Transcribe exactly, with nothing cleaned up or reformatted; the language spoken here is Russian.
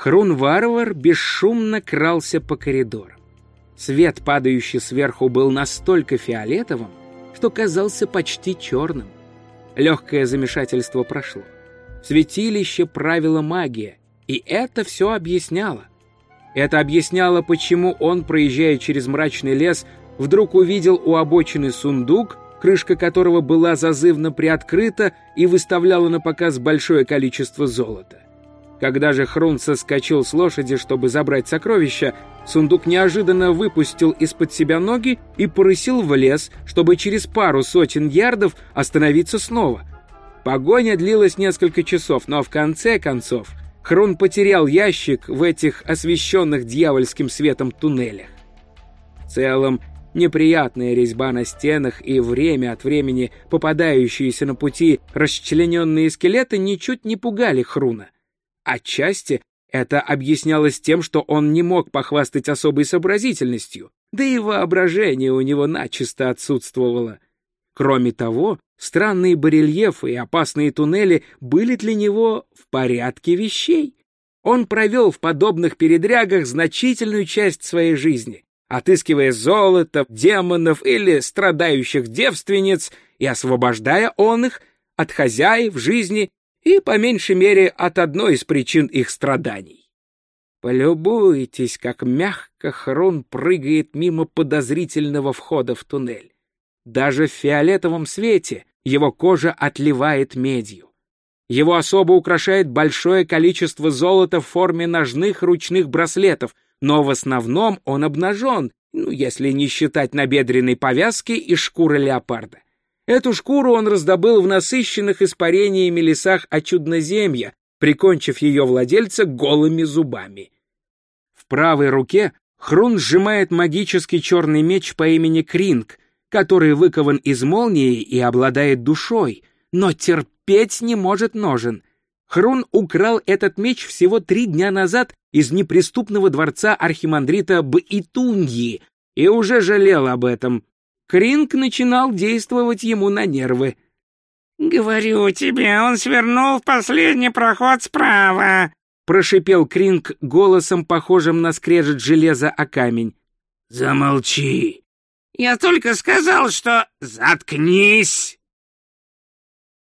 Хрун-варвар бесшумно крался по коридорам. Свет, падающий сверху, был настолько фиолетовым, что казался почти черным. Легкое замешательство прошло. В святилище правила магия, и это все объясняло. Это объясняло, почему он, проезжая через мрачный лес, вдруг увидел у обочины сундук, крышка которого была зазывно приоткрыта и выставляла на показ большое количество золота. Когда же Хрун соскочил с лошади, чтобы забрать сокровища, сундук неожиданно выпустил из-под себя ноги и порысил в лес, чтобы через пару сотен ярдов остановиться снова. Погоня длилась несколько часов, но в конце концов Хрун потерял ящик в этих освещенных дьявольским светом туннелях. В целом, неприятная резьба на стенах и время от времени попадающиеся на пути расчлененные скелеты ничуть не пугали Хруна. Отчасти это объяснялось тем, что он не мог похвастать особой сообразительностью, да и воображение у него начисто отсутствовало. Кроме того, странные барельефы и опасные туннели были для него в порядке вещей. Он провел в подобных передрягах значительную часть своей жизни, отыскивая золото, демонов или страдающих девственниц и освобождая он их от хозяев жизни и, по меньшей мере, от одной из причин их страданий. Полюбуйтесь, как мягко Хрун прыгает мимо подозрительного входа в туннель. Даже в фиолетовом свете его кожа отливает медью. Его особо украшает большое количество золота в форме ножных ручных браслетов, но в основном он обнажен, ну, если не считать набедренной повязки из шкуры леопарда. Эту шкуру он раздобыл в насыщенных испарениями лесах Очудноземья, прикончив ее владельца голыми зубами. В правой руке Хрун сжимает магический черный меч по имени Кринг, который выкован из молнии и обладает душой, но терпеть не может ножен. Хрун украл этот меч всего три дня назад из неприступного дворца архимандрита Б-Итуньи и уже жалел об этом. Кринг начинал действовать ему на нервы. «Говорю тебе, он свернул в последний проход справа», — прошипел Кринг голосом, похожим на скрежет железа о камень. «Замолчи!» «Я только сказал, что...» «Заткнись!»